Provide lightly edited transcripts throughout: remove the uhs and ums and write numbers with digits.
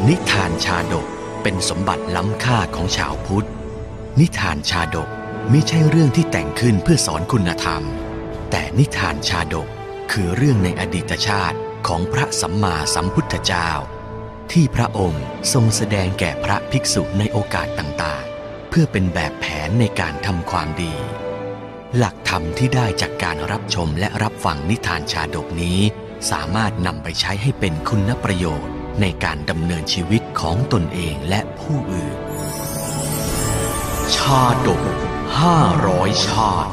นิทานชาดกเป็นสมบัติล้ำค่าของชาวพุทธนิทานชาดกไม่ใช่เรื่องที่แต่งขึ้นเพื่อสอนคุณธรรมแต่นิทานชาดกคือเรื่องในอดีตชาติของพระสัมมาสัมพุทธเจ้าที่พระองค์ทรงแสดงแก่พระภิกษุในโอกาสต่างๆเพื่อเป็นแบบแผนในการทำความดีหลักธรรมที่ได้จากการรับชมและรับฟังนิทานชาดกนี้สามารถนำไปใช้ให้เป็นคุณประโยชน์ในการดำเนินชีวิตของตนเองและผู้อื่นชาดก500 ชาติ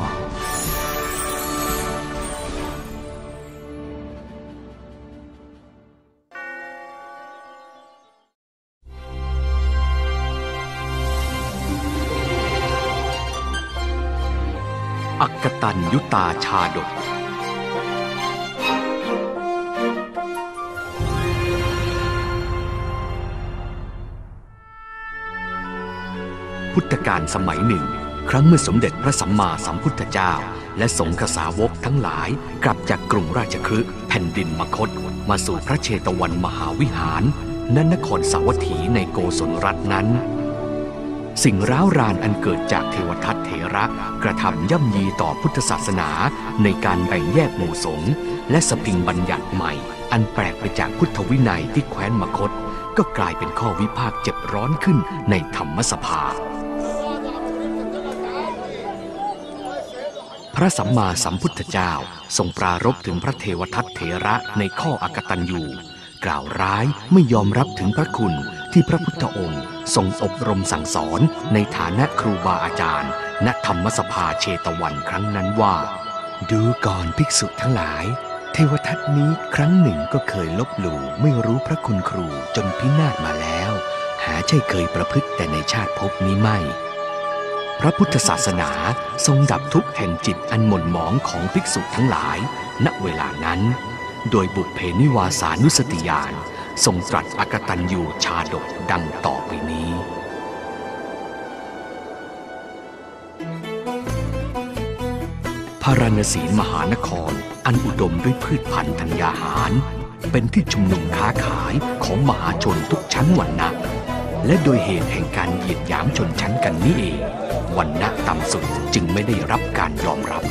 อักตัญญูตาชาดกพุทธกาลสมัยหนึ่งครั้งเมื่อสมเด็จพระสัมมาสัมพุทธเจ้าและสงฆ์สาวกทั้งหลายกลับจากกรุงราชคฤห์แผ่นดินมคธมาสู่พระเชตวันมหาวิหารณนครสาวัตถีในโกศลรัฐนั้นสิ่งร้าวรานอันเกิดจากเทวทัตเถระกระทำย่ำยีต่อพุทธศาสนาในการแบ่งแยกหมู่สงฆ์และสพิงบัญญัติใหม่อันแปลกไปจากพุทธวินัยที่แคว้นมคธก็กลายเป็นข้อวิพากษ์เจ็บร้อนขึ้นในธรรมสภาพระสัมมาสัมพุทธเจ้าทรงปรารภถึงพระเทวทัตเถระในข้ออกตัญญูกล่าวร้ายไม่ยอมรับถึงพระคุณที่พระพุทธองค์ทรงอบรมสั่งสอนในฐานะครูบาอาจารย์ณธรรมสภาเชตวันครั้งนั้นว่าดูก่อนภิกษุทั้งหลายเทวทัตนี้ครั้งหนึ่งก็เคยลบหลู่ไม่รู้พระคุณครูจนพินาศมาแล้วหาใช่เคยประพฤติแต่ในชาติภพนี้ไม่พระพุทธศาสนาทรงดับทุกข์แห่งจิตอันหม่นหมองของภิกษุทั้งหลายณเวลานั้นโดยบุพเพนิวาสานุสติญาณทรงตรัสอกตัญญูชาดกดังต่อไปนี้พาราณสีมหานครอันอุดมด้วยพืชพันธุ์ธัญญาหารเป็นที่ชุมนุมค้าขายของมหาชนทุกชั้นวรรณะและโดยเหตุแห่งการเหยียดหยามชนชั้นกันนี้เองวรรณะต่ำสุดจึงไม่ได้รับการยอมรับ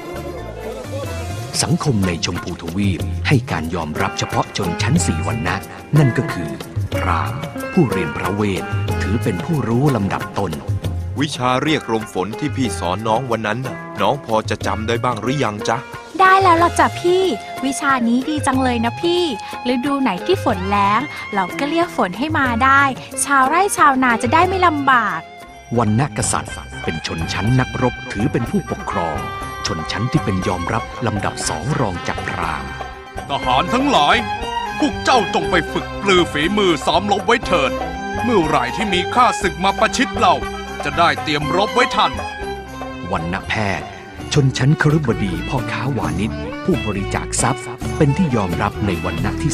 สังคมในชมพูทวีปให้การยอมรับเฉพาะชนชั้น4วรรณะนั่นก็คือพราหมณ์ผู้เรียนพระเวทถือเป็นผู้รู้ลำดับต้นวิชาเรียกลมฝนที่พี่สอนน้องวันนั้นน้องพอจะจำได้บ้างหรือยังจ๊ะได้แล้วล่ะจ้ะพี่วิชานี้ดีจังเลยนะพี่ฤดูไหนที่ฝนแล้งเราก็เรียกฝนให้มาได้ชาวไร่ชาวนาจะได้ไม่ลำบากวรรณกษัตริย์เป็นชนชั้นนักรบถือเป็นผู้ปกครองชนชั้นที่เป็นยอมรับลำดับ2รองจากพราหมณ์ทหารทั้งหลายพวกเจ้าจงไปฝึกปลือฝีมือซ้อมรบไว้เถิดเมื่อไหร่ที่มีข้าศึกมาประชิดเราจะได้เตรียมรบไว้ทันวรรณแพทย์ชนชั้นคฤบดีพ่อค้าวานิชผู้บริจาคทรัพย์เป็นที่ยอมรับในวรรณะที่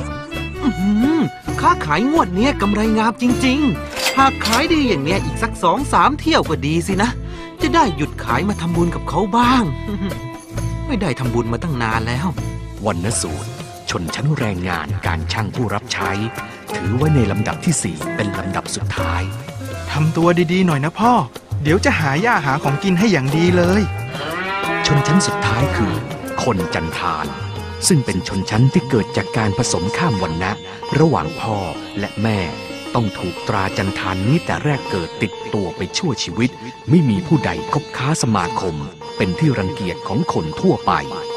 ค้าขายงวดเนี้ยกำไรงามจริงๆหากขายดีอย่างเนี้ยอีกสัก 2-3 เที่ยวก็ดีสินะจะได้หยุดขายมาทำบุญกับเขาบ้าง ไม่ได้ทำบุญมาตั้งนานแล้ววรรณสูตรชนชั้นแรงงานการช่างผู้รับใช้ถือไว้ในลำดับที่4เป็นลำดับสุดท้ายทำตัวดีๆหน่อยนะพ่อเดี๋ยวจะหาหญ้าหาของกินให้อย่างดีเลยชนชั้นสุดท้ายคือคนจันทานซึ่งเป็นชนชั้นที่เกิดจากการผสมข้ามวรรณะระหว่างพ่อและแม่ต้องถูกตราจันทานนี้แต่แรกเกิดติดตัวไปชั่วชีวิตไม่มีผู้ใดคบค้าสมาคมเป็นที่รังเกียจของคนทั่วไป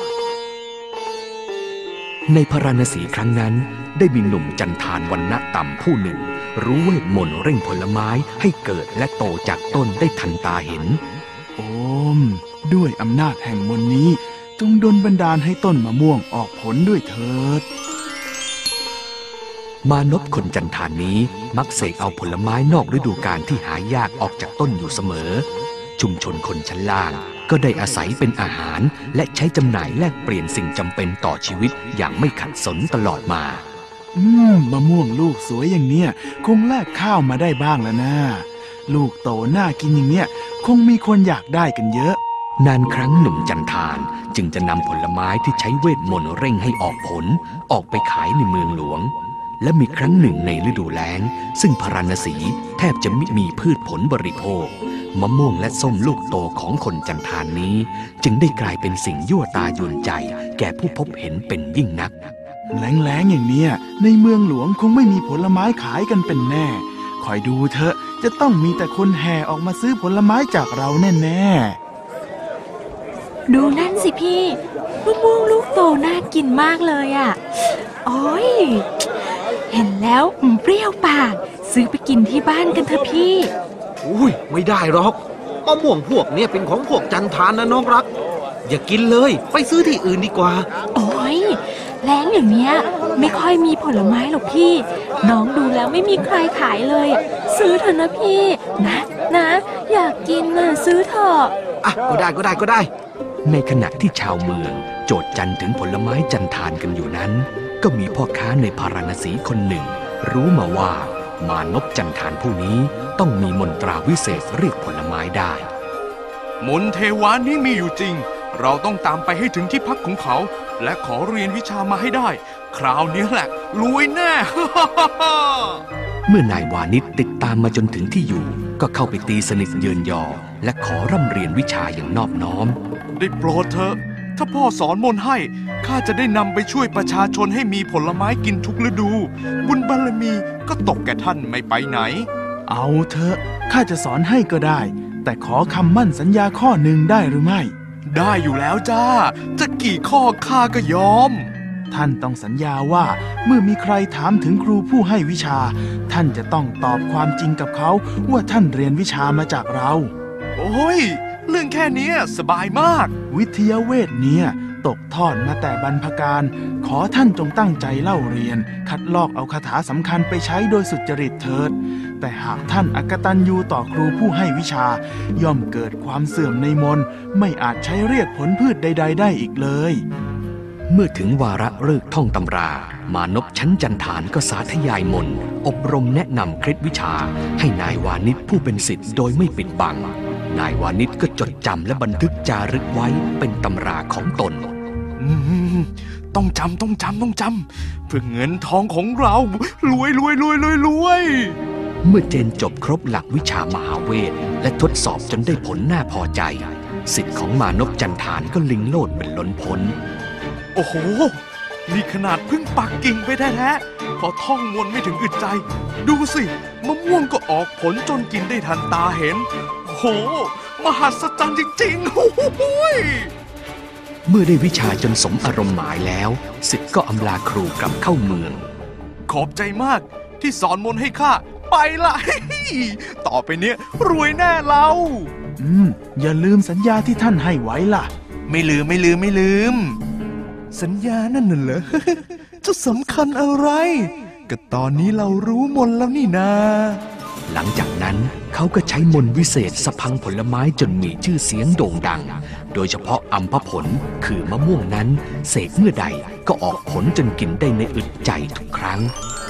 ในพาราณสีครั้งนั้นได้มีหนุ่มจันทานวรรณะต่ำผู้หนึ่งรู้เวทมนต์เร่งผลไม้ให้เกิดและโตจากต้นได้ทันตาเห็นโอมด้วยอำนาจแห่งมนต์นี้จงดลบันดาลให้ต้นมะม่วงออกผลด้วยเถิดมานพคนจันทานนี้มักเสกเอาผลไม้นอกฤดูกาลที่หายากออกจากต้นอยู่เสมอชุมชนคนชั้นล่างก็ได้อาศัยเป็นอาหารและใช้จำหน่ายแลกเปลี่ยนสิ่งจำเป็นต่อชีวิตอย่างไม่ขัดสนตลอดมามะม่วงลูกสวยอย่างเนี้ยคงแลกข้าวมาได้บ้างแล้วนะลูกโตน่ากินอย่างเนี้ยคงมีคนอยากได้กันเยอะนานครั้งหนุ่มจันทานจึงจะนำผลไม้ที่ใช้เวทมนต์เร่งให้ออกผลออกไปขายในเมืองหลวงและมีครั้งหนึ่งในฤดูแล้งซึ่งพาราณสีแทบจะไม่มีพืชผลบริโภคมะม่วงและส้มลูกโตของคนจันทานนี้จึงได้กลายเป็นสิ่งยั่วตายวนใจแก่ผู้พบเห็นเป็นยิ่งนักแล้งๆอย่างเนี้ยในเมืองหลวงคงไม่มีผลไม้ขายกันเป็นแน่คอยดูเถอะจะต้องมีแต่คนแห่ออกมาซื้อผลไม้จากเราแน่ดูนั่นสิพี่มะม่วงลูกโตน่ากินมากเลยอ่ะโอ้ยเห็นแล้วเปรี้ยวปากซื้อไปกินที่บ้านกันเถอะพี่อุ้ยไม่ได้หรอกมะม่วงพวกนี้เป็นของพวกจันทานนะน้องรักอย่ากินเลยไปซื้อที่อื่นดีกว่าโอ้ยแล้งอย่างเนี้ยไม่ค่อยมีผลไม้หรอกพี่น้องดูแล้วไม่มีใครขายเลยซื้อเถอะนะพี่นะอยากกินน่ะซื้อเถอะก็ได้ในขณะที่ชาวเมืองโจษจันถึงผลไม้จันทานกันอยู่นั้นก็มีพ่อค้าในพาราณสีคนหนึ่งรู้มาว่ามานพจันทานผู้นี้ต้องมีมนตราวิเศษเรียกผลไม้ได้มนเทวานี้มีอยู่จริงเราต้องตามไปให้ถึงที่พักของเขาและขอเรียนวิชามาให้ได้คราวนี้แหละรวยแน่เมื่อนายวานิชติดตามมาจนถึงที่อยู่ก็เข้าไปตีสนิทเยินยอและขอร่ำเรียนวิชาอย่างนอบน้อมได้โปรดเถอะถ้าพ่อสอนมนต์ให้ข้าจะได้นำไปช่วยประชาชนให้มีผลไม้กินทุกฤดูบุญบารมีก็ตกแก่ท่านไม่ไปไหนเอาเถอะข้าจะสอนให้ก็ได้แต่ขอคำมั่นสัญญาข้อหนึ่งได้หรือไม่ได้อยู่แล้วจ้าจะกี่ข้อข้าก็ยอมท่านต้องสัญญาว่าเมื่อมีใครถามถึงครูผู้ให้วิชาท่านจะต้องตอบความจริงกับเขาว่าท่านเรียนวิชามาจากเราโอ้ยเรื่องแค่นี้สบายมากวิทยาเวทเนี่ยตกทอดมาแต่บรรพกาลขอท่านจงตั้งใจเล่าเรียนคัดลอกเอาคาถาสำคัญไปใช้โดยสุจริตเถิดแต่หากท่านอกตัญญูต่อครูผู้ให้วิชาย่อมเกิดความเสื่อมในมนต์ไม่อาจใช้เรียกผลพืชใดๆได้อีกเลยเมื่อถึงวาระฤกษ์ท่องตำรามานพชั้นจันทานก็สาธยายมนต์อบรมแนะนำเคล็ดวิชาให้นายวานิชผู้เป็นศิษย์โดยไม่ปิดบังนายวานิชก็จดจำและบันทึกจารึกไว้เป็นตำราของตนต้องจำเพื่อเงินทองของเรารวยเมื่อเจนจบครบหลักวิชามหาเวทและทดสอบจนได้ผลน่าพอใจศิษย์ของมานพจันทานก็ลิงโลดเป็นล้นพ้นโอ้โหนี่ขนาดเพิ่งปักกิ่งไปแท้ๆพอท่องมนต์ไม่ถึงอึดใจดูสิมะม่วงก็ออกผลจนกินได้ทันตาเห็นโหมหัศจรรย์จริงๆโอ้ยเมื่อได้วิชาจนสมอารมณ์หมายแล้วศิษย์ก็อำลาครูกลับเข้าเมืองขอบใจมากที่สอนมนต์ให้ข้าไปละต่อไปเนี้ยรวยแน่เราอย่าลืมสัญญาที่ท่านให้ไว้ล่ะไม่ลืมสัญญานั่นน่ะเหรอจะสำคัญอะไรก็ตอนนี้เรารู้มนต์แล้วนี่นาหลังจากนั้นเขาก็ใช้มนต์วิเศษสะพังผลไม้จนมีชื่อเสียงโด่งดังโดยเฉพาะอัมพผลคือมะม่วงนั้นเสกเมื่อใดก็ออกผลจนกินได้ในอึดใจทุกครั้ง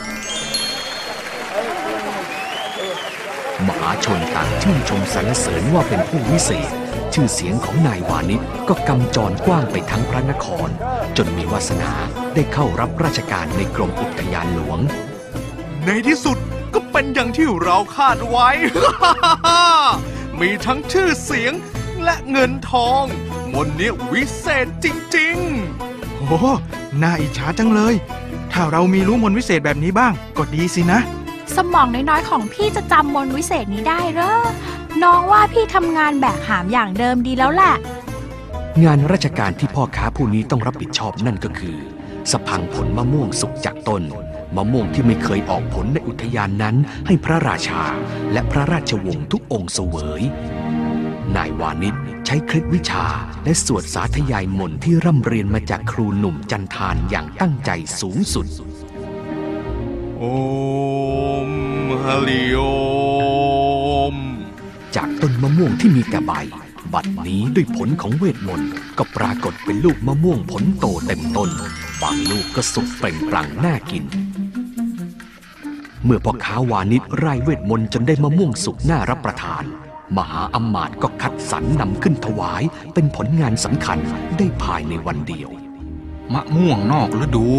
มหาชนต่างชื่นชมสรรเสริญว่าเป็นผู้วิเศษชื่อเสียงของนายวานิชก็กำจรกว้างไปทั้งพระนครจนมีวาสนาได้เข้ารับราชการในกรมอุทยานหลวงในที่สุดก็เป็นอย่างที่เราคาดไว้ มีทั้งชื่อเสียงและเงินทองมนต์นี้วิเศษจริงๆโอ้น่าอิจฉาจังเลยถ้าเรามีรู้มนต์วิเศษแบบนี้บ้างก็ดีสินะสมองน้อยๆของพี่จะจำมนต์วิเศษนี้ได้เหรอน้องว่าพี่ทำงานแบกหามอย่างเดิมดีแล้วแหละงานราชการที่พ่อค้าผู้นี้ต้องรับผิดชอบนั่นก็คือสะพังผลมะม่วงสุกจากต้นมะม่วงที่ไม่เคยออกผลในอุทยานนั้นให้พระราชาและพระราชวงศ์ทุกองค์เสวยนายวานิชใช้เคล็ดวิชาและสวดสาธยายมนต์ที่ร่ำเรียนมาจากครูหนุ่มจันทานอย่างตั้งใจสูงสุดโอมฮะริโอมจากต้นมะม่วงที่มีแต่ใบบัดนี้ด้วยผลของเวทมนต์ก็ปรากฏเป็นลูกมะม่วงผลโตเต็มต้นบางลูกก็สุกเปล่งปลั่งน่ากินเมื่อพ่อค้าวานิชไร้เวทมนต์จนได้มะม่วงสุกน่ารับประทานมหาอมาตย์ก็คัดสรรนำขึ้นถวายเป็นผลงานสำคัญได้ภายในวันเดียวมะม่วงนอกฤดู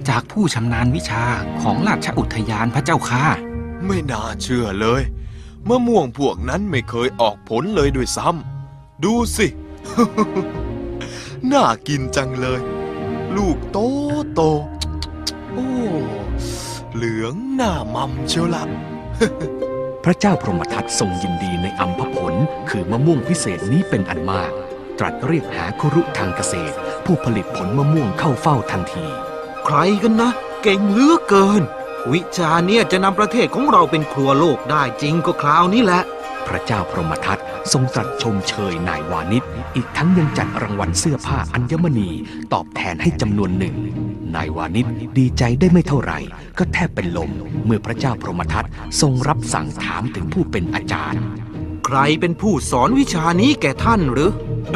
จากผู้ชำนาญวิชาของราชอุทยานพระเจ้าค่ะไม่น่าเชื่อเลยมะม่วงพวกนั้นไม่เคยออกผลเลยด้วยซ้ำดูสิ น่ากินจังเลย ลูกโตโตโอ้เหลืองหน้ามัมเชียวละพระเจ้าพรหมทัตทรงยินดีในอัมพผลคือมะม่วงพิเศษนี้เป็นอันมากตรัสเรียกหาคุรุทางเกษตรผู้ผลิตผลมะม่วงเข้าเฝ้าทันทีใครกันนะเก่งเหลือเกินวิชาเนี่ยจะนำประเทศของเราเป็นครัวโลกได้จริงก็คราวนี้แหละพระเจ้าพรหมทัตทรงตรัสชมเชยนายวานิชอีกทั้งยังจัดรางวัลเสื้อผ้าอัญมณีตอบแทนให้จำนวนหนึ่งนายวานิชดีใจได้ไม่เท่าไหร่ก็แทบเป็นลมเมื่อพระเจ้าพรหมทัตทรงรับสั่งถามถึงผู้เป็นอาจารย์ใครเป็นผู้สอนวิชานี้แก่ท่านหรือ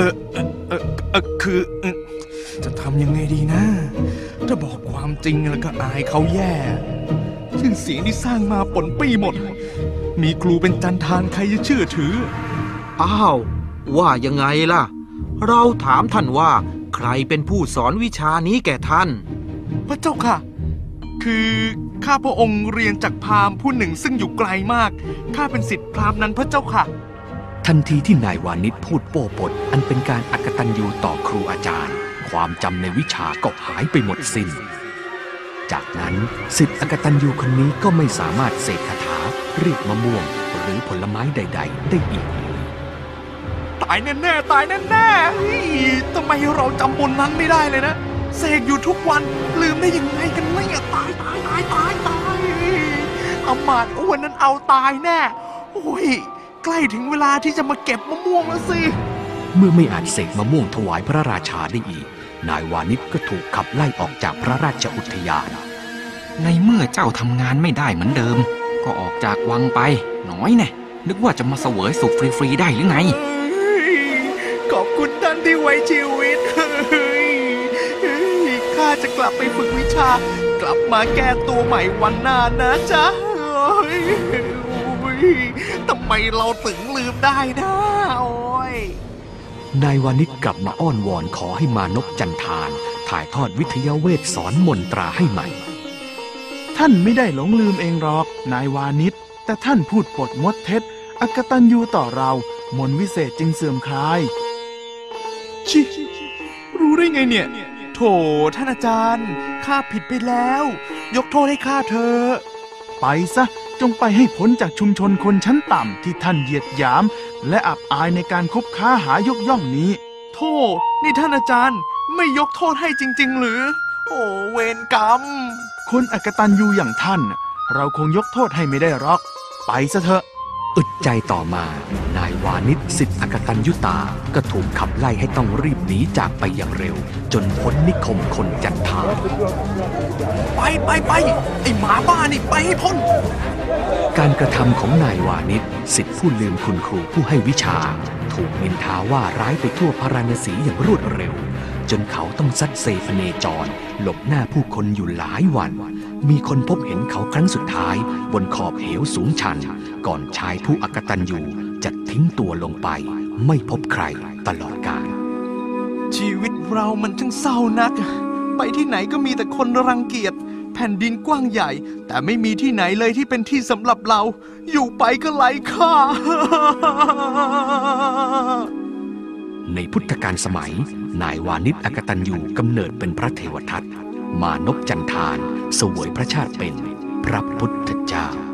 คือจะทำยังไงดีนะถ้าบอกความจริงแล้วก็อายเขาแย่ชื่อเสียงที่สร้างมาปนปี้หมดมีครูเป็นจันทานใครจะเชื่อถืออ้าวว่ายังไงล่ะเราถามท่านว่าใครเป็นผู้สอนวิชานี้แก่ท่านพระเจ้าค่ะคือข้าพระองค์เรียนจากพราหมณ์ผู้หนึ่งซึ่งอยู่ไกลมากข้าเป็นศิษย์พราหมณ์นั้นพระเจ้าค่ะทันทีที่นายวานิชพูดโป้ปดอันเป็นการอกตัญญูต่อครูอาจารย์ความจำในวิชาก็หายไปหมดสิ้นจากนั้นศิษย์อกตัญญูคนนี้ก็ไม่สามารถเสกคาถาเรียกมะม่วงหรือผลไม้ใดๆได้อีกตายแน่ๆตายแน่ๆทำไมเราจำบนนั้นไม่ได้เลยนะเสกอยู่ทุกวันลืมได้ยังไงกันเนี่ยตายอมาตย์อ้วนนั้นเอาตายแน่โอ้ยใกล้ถึงเวลาที่จะมาเก็บมะม่วงแล้วสิเมื่อไม่อาจเสกมะม่วงถวายพระราชาได้อีกนายวานิชก็ถูกขับไล่ออกจากพระราชอุทยานในเมื่อเจ้าทำงานไม่ได้เหมือนเดิมก็ออกจากวังไปน้อยแน่นึกว่าจะมาเสวยสุขฟรีๆได้หรือไงขอบคุณท่านที่ไว้ชีวิตข้าจะกลับไปฝึกวิชากลับมาแก้ตัวใหม่วันหน้านะจ๊ะทำไมเราถึงลืมได้นะโอ้ยนายวานิชกลับมาอ้อนวอนขอให้มานพจันทานถ่ายทอดวิทยาเวทสอนมนตราให้ใหม่ท่านไม่ได้หลงลืมเองหรอกนายวานิชแต่ท่านพูดปดมดเท็จอกตัญญูต่อเรามนต์วิเศษจึงเสื่อมคลายชิรู้ได้ไงเนี่ยโถท่านอาจารย์ข้าผิดไปแล้วยกโทษให้ข้าเถอะไปซะจงไปให้พ้นจากชุมชนคนชั้นต่ำที่ท่านเหยียดหยามและอับอายในการคบค้าหายกย่องนี้โธ่นี่ท่านอาจารย์ไม่ยกโทษให้จริงๆหรือโอ้เวรกรรมคนอกตัญญูอย่างท่านเราคงยกโทษให้ไม่ได้หรอกไปซะเถอะอึดใจต่อมานายวานิชศิษย์อกตัญญูตาก็ถูกขับไล่ให้ต้องรีบหนีจากไปอย่างเร็วจนพ้นนิคมคนจันทานไปไอ้หมาบ้านี่ไปให้พ้นการกระทำของนายวานิชศิษย์ผู้ลืมคุณครูผู้ให้วิชาถูกนินทาว่าร้ายไปทั่วพาราณสีอย่างรวดเร็วจนเขาต้องซัดเซพเนจรหลบหน้าผู้คนอยู่หลายวันมีคนพบเห็นเขาครั้งสุดท้ายบนขอบเหวสูงชันก่อนชายผู้อกตัญญูจะทิ้งตัวลงไปไม่พบใครตลอดกาลชีวิตเรามันช่างเศร้านักไปที่ไหนก็มีแต่คนรังเกียจแผ่นดินกว้างใหญ่แต่ไม่มีที่ไหนเลยที่เป็นที่สำหรับเราอยู่ไปก็ไร้ค่าในพุทธกาลสมัยนายวานิชอกตัญญูกำเนิดเป็นพระเทวทัตมานพจันทานเสวยพระชาติเป็นพระพุทธเจ้า